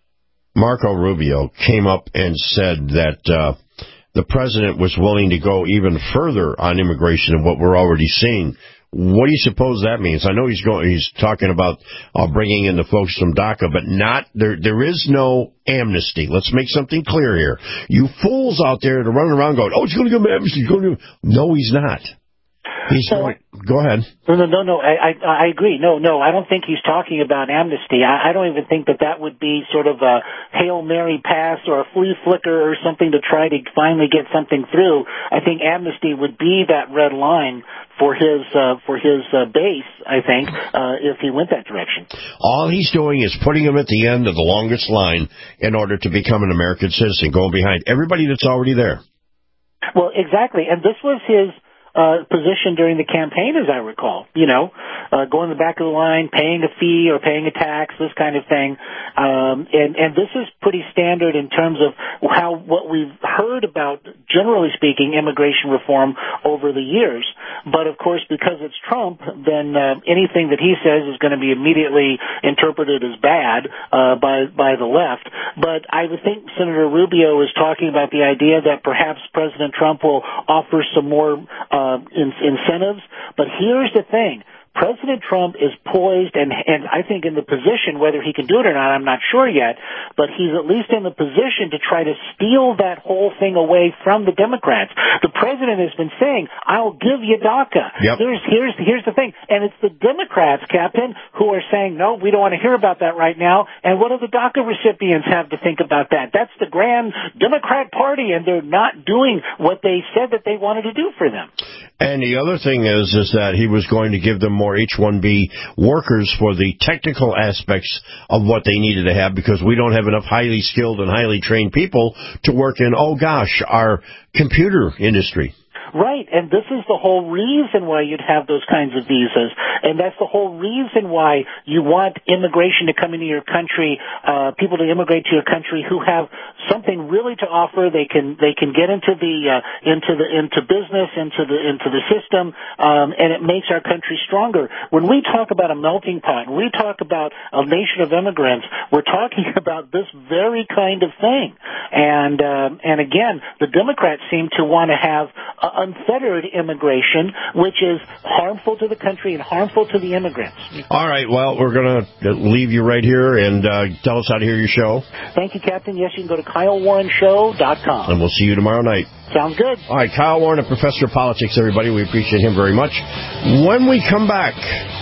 Marco Rubio came up and said that uh, the president was willing to go even further on immigration than what we're already seeing. What do you suppose that means? I know he's going. He's talking about uh, bringing in the folks from DACA, but not there. There is no amnesty. Let's make something clear here. You fools out there that are running around going, "Oh, he's going to give him amnesty." He's going to. No, he's not. He's so, going. Go ahead. No, no, no, no. I, I, I agree. No, no. I don't think he's talking about amnesty. I, I don't even think that that would be sort of a Hail Mary pass or a flea flicker or something to try to finally get something through. I think amnesty would be that red line for his uh, for his uh, base, I think, uh, if he went that direction. All he's doing is putting him at the end of the longest line in order to become an American citizen, going behind everybody that's already there. Well, exactly. And this was his uh, position during the campaign, as I recall. You know, uh, going to the back of the line, paying a fee or paying a tax, this kind of thing. Um, and, and this is pretty standard in terms of how what we've heard about, generally speaking, immigration reform over the years. But, of course, because it's Trump, then uh, anything that he says is going to be immediately interpreted as bad uh, by by the left. But I would think Senator Rubio is talking about the idea that perhaps President Trump will offer some more uh, in- incentives. But here's the thing. President Trump is poised and, and I think in the position, whether he can do it or not, I'm not sure yet, but he's at least in the position to try to steal that whole thing away from the Democrats. The president has been saying, I'll give you DACA. Yep. Here's, here's, here's the thing. And it's the Democrats, Captain, who are saying, no, we don't want to hear about that right now. And what do the DACA recipients have to think about that? That's the grand Democrat Party, and they're not doing what they said that they wanted to do for them. And the other thing is, is that he was going to give them more H one B workers for the technical aspects of what they needed to have, because we don't have enough highly skilled and highly trained people to work in, oh gosh, our computer industry. Right, and this is the whole reason why you'd have those kinds of visas, and that's the whole reason why you want immigration to come into your country, uh, people to immigrate to your country who have something really to offer. They can they can get into the uh, into the into business, into the into the system, um, and it makes our country stronger. When we talk about a melting pot, when we talk about a nation of immigrants, we're talking about this very kind of thing. And uh, and again, the Democrats seem to want to have a unfettered immigration, which is harmful to the country and harmful to the immigrants. All right, well, we're going to leave you right here and uh, tell us how to hear your show. Thank you, Captain. Yes, you can go to Kyle Warren Show dot com. And we'll see you tomorrow night. Sounds good. All right, Kyle Warren, a professor of politics, everybody. We appreciate him very much. When we come back,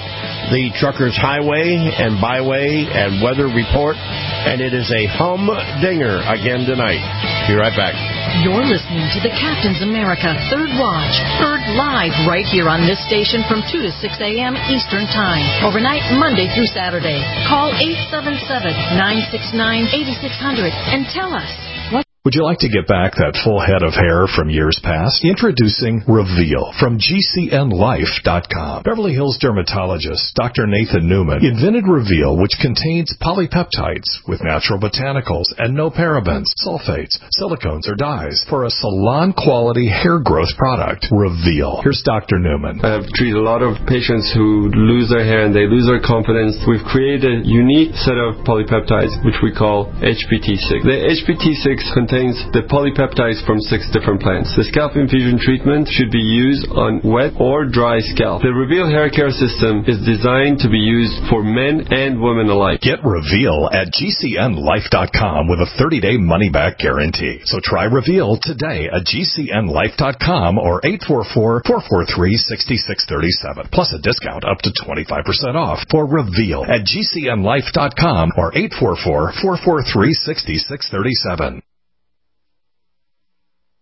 the Truckers Highway and Byway and Weather Report, and it is a humdinger again tonight. Be right back. You're listening to the Captain's America Third Watch, heard live right here on this station from two to six a.m. Eastern Time, overnight Monday through Saturday. Call eight seven seven, nine six nine, eight six zero zero and tell us. Would you like to get back that full head of hair from years past? Introducing Reveal from G C N Life dot com. Beverly Hills dermatologist Doctor Nathan Newman invented Reveal, which contains polypeptides with natural botanicals and no parabens, sulfates, silicones, or dyes for a salon-quality hair growth product. Reveal. Here's Doctor Newman. I've treated a lot of patients who lose their hair and they lose their confidence. We've created a unique set of polypeptides, which we call H P T six. The H P T six contains the polypeptides from six different plants. The scalp infusion treatment should be used on wet or dry scalp. The Reveal hair care system is designed to be used for men and women alike. Get Reveal at G C N Life dot com with a thirty-day money-back guarantee. So try Reveal today at G C N Life dot com or eight four four, four four three, six six three seven. Plus a discount up to twenty-five percent off for Reveal at G C N Life dot com or eight four four, four four three, six six three seven.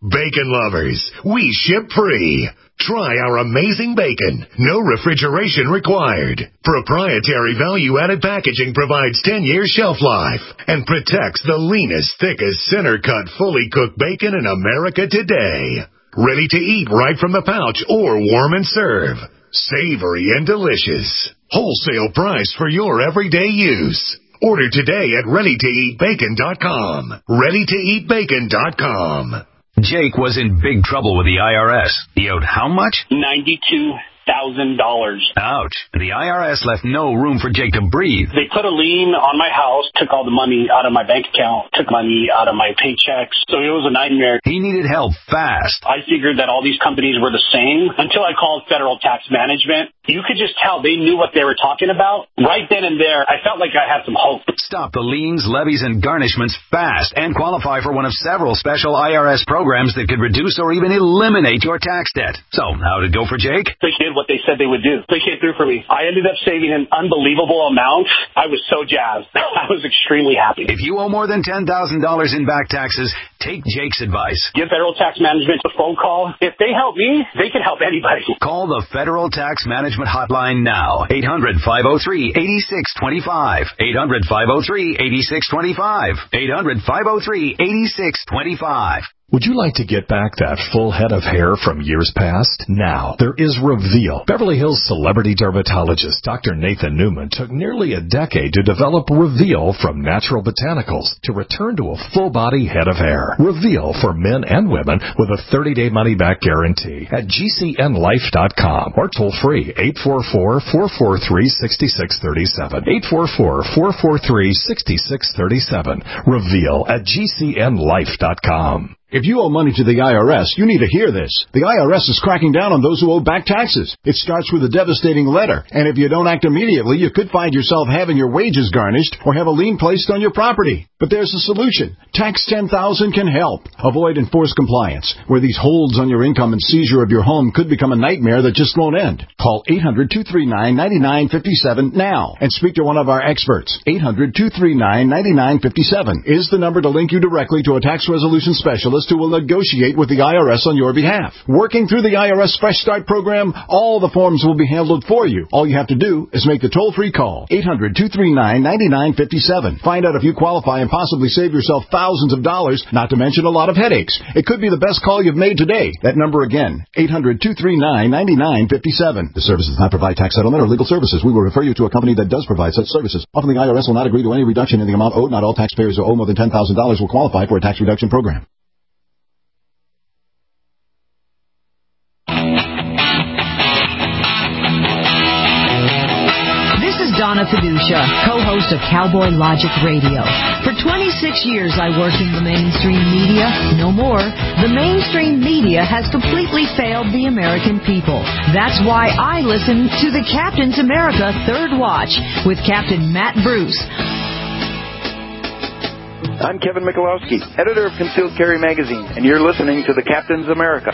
Bacon lovers, we ship free. Try our amazing bacon. No refrigeration required. Proprietary value-added packaging provides ten years shelf life and protects the leanest, thickest, center-cut, fully cooked bacon in America today. Ready to eat right from the pouch or warm and serve. Savory and delicious. Wholesale price for your everyday use. Order today at ready to eat bacon dot com. ready to eat bacon dot com. Jake was in big trouble with the I R S. He owed how much? ninety-two thousand dollars. Ouch. The I R S left no room for Jake to breathe. They put a lien on my house, took all the money out of my bank account, took money out of my paychecks. So it was a nightmare. He needed help fast. I figured that all these companies were the same until I called Federal Tax Management. You could just tell they knew what they were talking about. Right then and there, I felt like I had some hope. Stop the liens, levies, and garnishments fast and qualify for one of several special I R S programs that could reduce or even eliminate your tax debt. So, how did it go for Jake? They did what they said they would do. They came through for me. I ended up saving an unbelievable amount. I was so jazzed. I was extremely happy. If you owe more than ten thousand dollars in back taxes, take Jake's advice. Give Federal Tax Management a phone call. If they help me, they can help anybody. Call the Federal Tax Management Hotline now. eight hundred, five oh three, eight six two five. eight hundred, five oh three, eight six two five. eight hundred, five oh three, eight six two five. Would you like to get back that full head of hair from years past? Now, there is Reveal. Beverly Hills celebrity dermatologist Doctor Nathan Newman took nearly a decade to develop Reveal from natural botanicals to return to a full-body head of hair. Reveal for men and women with a thirty-day money-back guarantee at G C N life dot com or toll-free eight four four, four four three, six six three seven. eight four four, four four three, six six three seven. Reveal at G C N life dot com. If you owe money to the I R S, you need to hear this. The I R S is cracking down on those who owe back taxes. It starts with a devastating letter, and if you don't act immediately, you could find yourself having your wages garnished or have a lien placed on your property. But there's a solution. Tax ten thousand can help. Avoid enforced compliance, where these holds on your income and seizure of your home could become a nightmare that just won't end. Call eight hundred, two three nine, nine nine five seven now and speak to one of our experts. eight hundred, two three nine, nine nine five seven is the number to link you directly to a tax resolution specialist who will negotiate with the I R S on your behalf. Working through the I R S Fresh Start program, all the forms will be handled for you. All you have to do is make the toll-free call. eight hundred, two three nine, nine nine five seven. Find out if you qualify and possibly save yourself thousands of dollars, not to mention a lot of headaches. It could be the best call you've made today. That number again, eight hundred, two three nine, nine nine five seven. The service does not provide tax settlement or legal services. We will refer you to a company that does provide such services. Often the I R S will not agree to any reduction in the amount owed. Not all taxpayers who owe more than ten thousand dollars will qualify for a tax reduction program. Donna Fiducia, co-host of Cowboy Logic Radio. For twenty-six years I worked in the mainstream media. No more. The mainstream media has completely failed the American people. That's why I listen to the Captain's America Third Watch with Captain Matt Bruce. I'm Kevin Michalowski, editor of Concealed Carry Magazine, and you're listening to the Captain's America.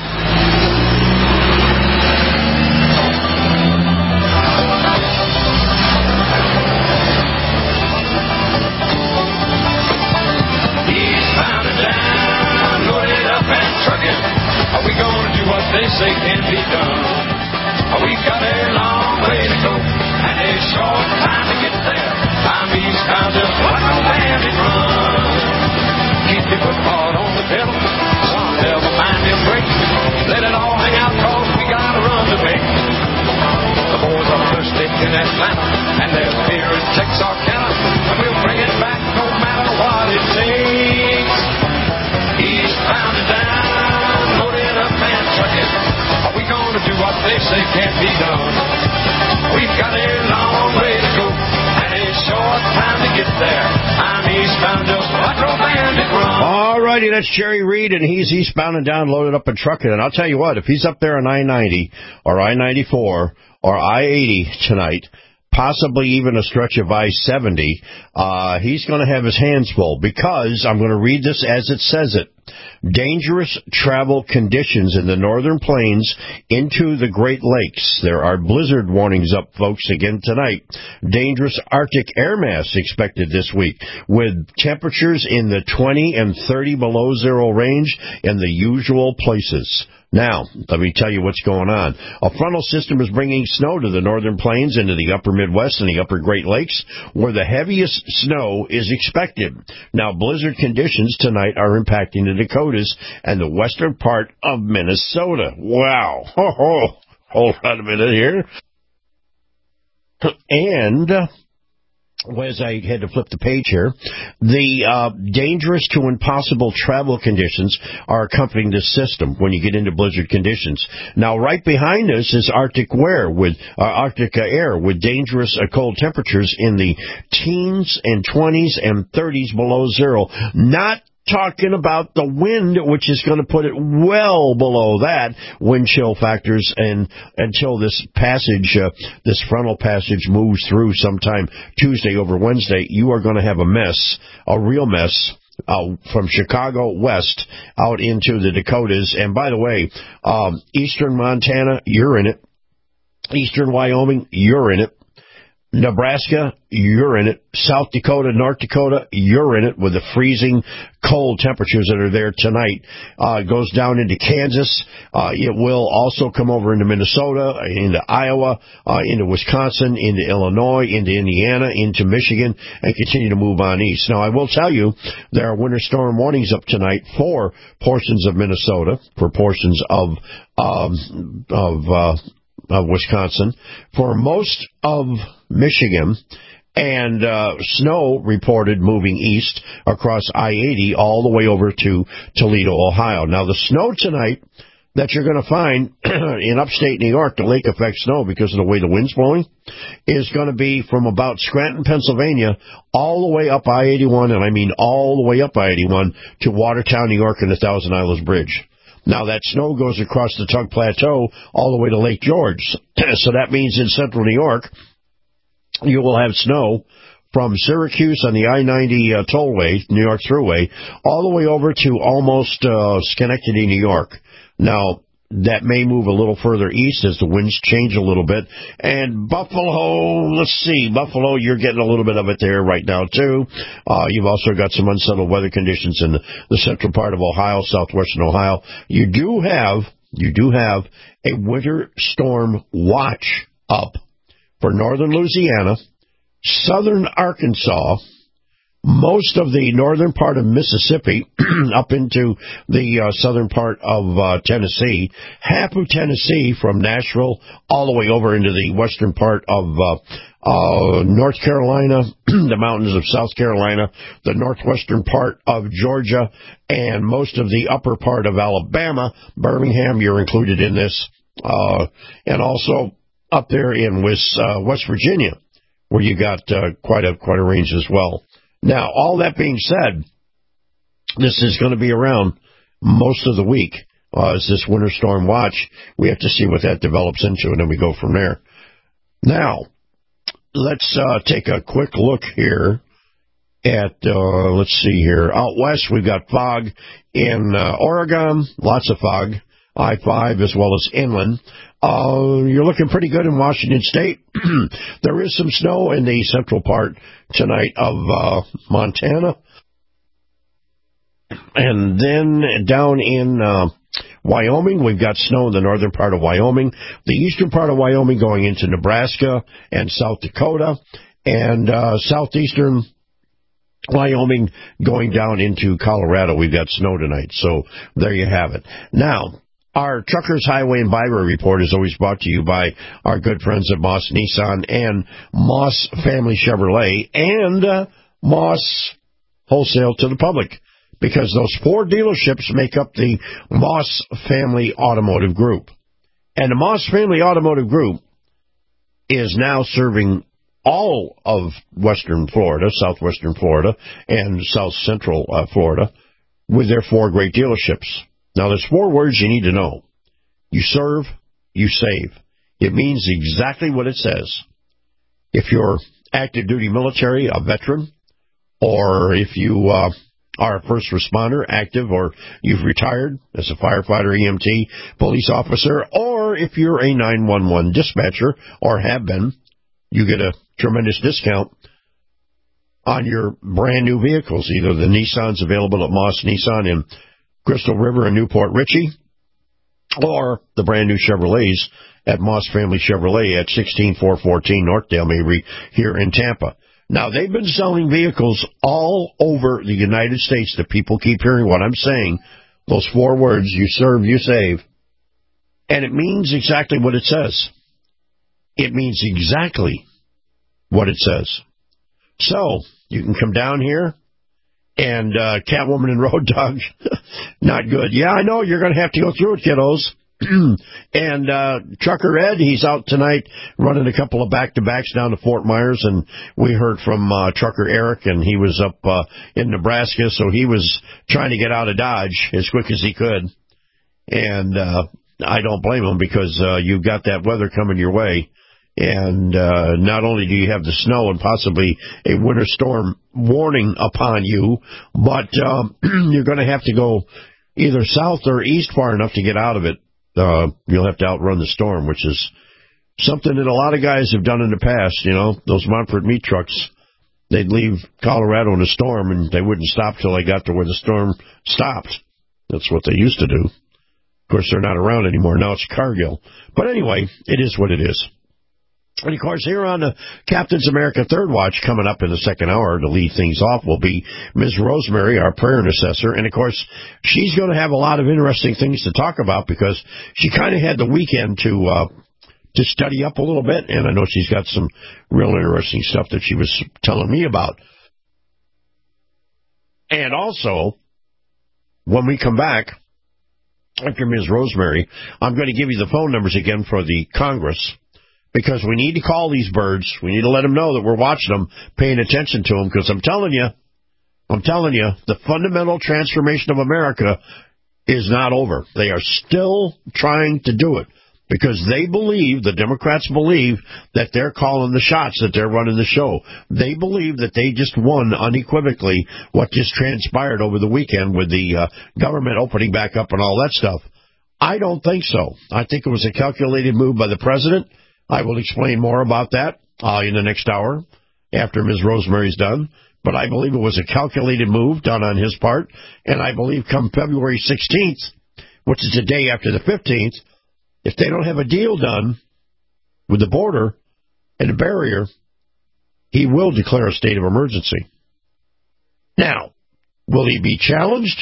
They say can be done. We've got a long way to go and a short time to get there. I'm eastbound, just like a bandit run. Keep your foot hard on the pedal, son, never mind them brakes. Let it all hang out, cause we got a run to make. The boys are thirsty in Atlanta, and their beer is Texarkana, and we'll bring it back no matter what it takes. Eastbound and down, loaded up and trucking. Are we gonna do what they say can't be done? We've got a long way to go and a short time to get there. I'm eastbound just like a bandit run. All righty, that's Jerry Reed, and he's eastbound and down, loaded up and trucking. And I'll tell you what, if he's up there on I ninety or I ninety-four or I eighty tonight, possibly even a stretch of I seventy, uh, he's going to have his hands full, because I'm going to read this as it says it. Dangerous travel conditions in the northern plains into the Great Lakes. There are blizzard warnings up, folks, again tonight. Dangerous Arctic air mass expected this week, with temperatures in the twenty and thirty below zero range in the usual places. Now, let me tell you what's going on. A frontal system is bringing snow to the northern plains, into the upper Midwest and the upper Great Lakes, where the heaviest snow is expected. Now, blizzard conditions tonight are impacting the Dakotas and the western part of Minnesota. Wow. Ho, ho. Hold on a minute here. And as I had to flip the page here, the uh, dangerous to impossible travel conditions are accompanying this system when you get into blizzard conditions. Now, right behind us is Arctic air with uh, Arctic air with dangerous uh, cold temperatures in the teens and twenties and thirties below zero. Not talking about the wind, which is going to put it well below that wind chill factors, and until this passage, uh, this frontal passage moves through sometime Tuesday over Wednesday, you are going to have a mess, a real mess, uh, from Chicago west out into the Dakotas. And by the way, um, eastern Montana, you're in it. Eastern Wyoming, you're in it. Nebraska, you're in it. South Dakota, North Dakota, you're in it with the freezing cold temperatures that are there tonight. Uh, it goes down into Kansas. Uh, it will also come over into Minnesota, into Iowa, uh, into Wisconsin, into Illinois, into Indiana, into Michigan, and continue to move on east. Now, I will tell you, there are winter storm warnings up tonight for portions of Minnesota, for portions of, um, of, uh, of Wisconsin, for most of Michigan, and uh, snow reported moving east across I eighty all the way over to Toledo, Ohio. Now, the snow tonight that you're going to find in upstate New York, the lake effect snow, because of the way the wind's blowing, is going to be from about Scranton, Pennsylvania, all the way up I eighty-one, and I mean all the way up I eighty-one to Watertown, New York, and the Thousand Islands Bridge. Now, that snow goes across the Tug Plateau all the way to Lake George. So that means in central New York, you will have snow from Syracuse on the I ninety uh, tollway, New York Thruway, all the way over to almost uh, Schenectady, New York. Now, that may move a little further east as the winds change a little bit. And Buffalo, let's see, Buffalo, you're getting a little bit of it there right now, too. Uh, you've also got some unsettled weather conditions in the, the central part of Ohio, southwestern Ohio. You do have, you do have a winter storm watch up for northern Louisiana, southern Arkansas, most of the northern part of Mississippi, up into the uh, southern part of uh, Tennessee, half of Tennessee from Nashville all the way over into the western part of uh, uh, North Carolina, the mountains of South Carolina, the northwestern part of Georgia, and most of the upper part of Alabama. Birmingham, you're included in this, uh, and also up there in West, uh, West Virginia, where you got uh, quite a quite a range as well. Now, all that being said, this is going to be around most of the week uh, as this winter storm watch. We have to see what that develops into, and then we go from there. Now, let's uh, take a quick look here at, uh, let's see here. Out west, we've got fog in uh, Oregon, lots of fog, I five as well as inland. Uh, you're looking pretty good in Washington State. There is some snow in the central part tonight of uh, Montana. And then down in uh, Wyoming, we've got snow in the northern part of Wyoming, the eastern part of Wyoming going into Nebraska and South Dakota, and uh, southeastern Wyoming going down into Colorado. We've got snow tonight. So there you have it. Now, our Truckers Highway and Byway Report is always brought to you by our good friends at Moss Nissan and Moss Family Chevrolet and uh, Moss Wholesale to the Public, because those four dealerships make up the Moss Family Automotive Group. And the Moss Family Automotive Group is now serving all of western Florida, southwestern Florida, and south central uh, Florida with their four great dealerships. Now, there's four words you need to know. You serve, you save. It means exactly what it says. If you're active duty military, a veteran, or if you uh, are a first responder, active, or you've retired as a firefighter, E M T, police officer, or if you're a nine one one dispatcher or have been, you get a tremendous discount on your brand new vehicles, either the Nissans available at Moss Nissan in Crystal River and Newport Richey, or the brand new Chevrolets at Moss Family Chevrolet at sixteen four fourteen Northdale Mabry here in Tampa. Now, they've been selling vehicles all over the United States that people keep hearing what I'm saying, those four words, you serve, you save. And it means exactly what it says. It means exactly what it says. So, you can come down here, and uh, Catwoman and Road Dog, not good. Yeah, I know, you're going to have to go through it, kiddos. and uh, Trucker Ed, he's out tonight running a couple of back-to-backs down to Fort Myers, and we heard from uh, Trucker Eric, and he was up uh, in Nebraska, so he was trying to get out of Dodge as quick as he could. And uh, I don't blame him, because uh, you've got that weather coming your way. And uh, not only do you have the snow and possibly a winter storm warning upon you, but um, you're going to have to go either south or east far enough to get out of it. Uh, you'll have to outrun the storm, which is something that a lot of guys have done in the past. You know, those Montford meat trucks, they'd leave Colorado in a storm, and they wouldn't stop till they got to where the storm stopped. That's what they used to do. Of course, they're not around anymore. Now it's Cargill. But anyway, it is what it is. And, of course, here on the Captain's America Third Watch, coming up in the second hour to lead things off, will be Miz Rosemary, our prayer intercessor. And, of course, she's going to have a lot of interesting things to talk about, because she kind of had the weekend to uh, to study up a little bit. And I know she's got some real interesting stuff that she was telling me about. And also, when we come back, after Miz Rosemary, I'm going to give you the phone numbers again for the Congress, because we need to call these birds. We need to let them know that we're watching them, paying attention to them, because I'm telling you, I'm telling you, the fundamental transformation of America is not over. They are still trying to do it, because they believe, the Democrats believe, that they're calling the shots, that they're running the show. They believe that they just won unequivocally what just transpired over the weekend with the uh, government opening back up and all that stuff. I don't think so. I think it was a calculated move by the president. I will explain more about that uh, in the next hour after Miz Rosemary's done. But I believe it was a calculated move done on his part. And I believe come February sixteenth, which is the day after the fifteenth, if they don't have a deal done with the border and the barrier, he will declare a state of emergency. Now, will he be challenged?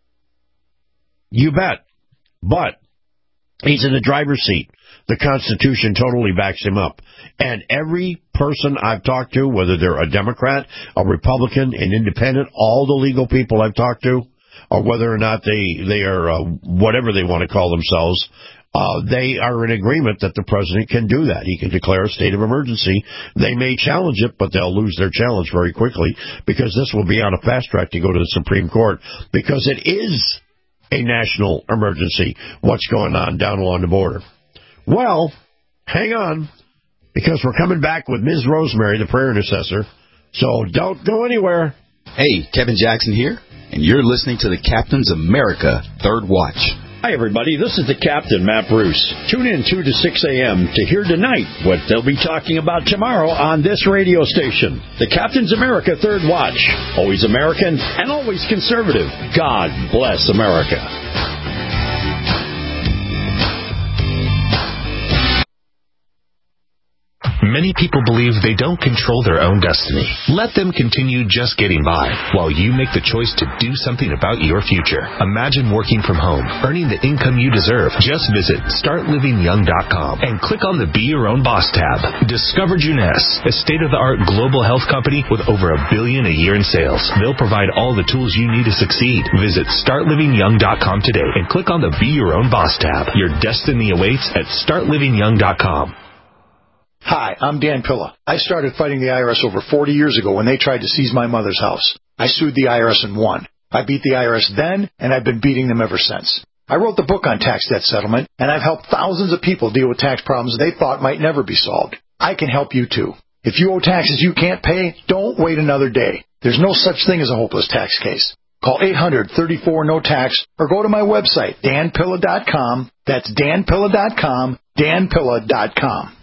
You bet. But he's in the driver's seat. The Constitution totally backs him up. And every person I've talked to, whether they're a Democrat, a Republican, an independent, all the legal people I've talked to, or whether or not they, they are uh, whatever they want to call themselves, uh, they are in agreement that the president can do that. He can declare a state of emergency. They may challenge it, but they'll lose their challenge very quickly, because this will be on a fast track to go to the Supreme Court, because it is a national emergency, what's going on down along the border. Well, hang on, because we're coming back with Miz Rosemary, the prayer intercessor, so don't go anywhere. Hey, Kevin Jackson here, and you're listening to the Captain's America Third Watch. Hi, everybody. This is the Captain, Matt Bruce. Tune in two to six a.m. to hear tonight what they'll be talking about tomorrow on this radio station. The Captain's America Third Watch. Always American and always conservative. God bless America. Many people believe they don't control their own destiny. Let them continue just getting by while you make the choice to do something about your future. Imagine working from home, earning the income you deserve. Just visit start living young dot com and click on the Be Your Own Boss tab. Discover Juness, a state-of-the-art global health company with over a billion a year in sales. They'll provide all the tools you need to succeed. Visit start living young dot com today and click on the Be Your Own Boss tab. Your destiny awaits at start living young dot com. Hi, I'm Dan Pilla. I started fighting the I R S over forty years ago when they tried to seize my mother's house. I sued the I R S and won. I beat the I R S then, and I've been beating them ever since. I wrote the book on tax debt settlement, and I've helped thousands of people deal with tax problems they thought might never be solved. I can help you, too. If you owe taxes you can't pay, don't wait another day. There's no such thing as a hopeless tax case. Call eight hundred, thirty-four, no tax or go to my website, dan pilla dot com. That's dan pilla dot com, dan pilla dot com.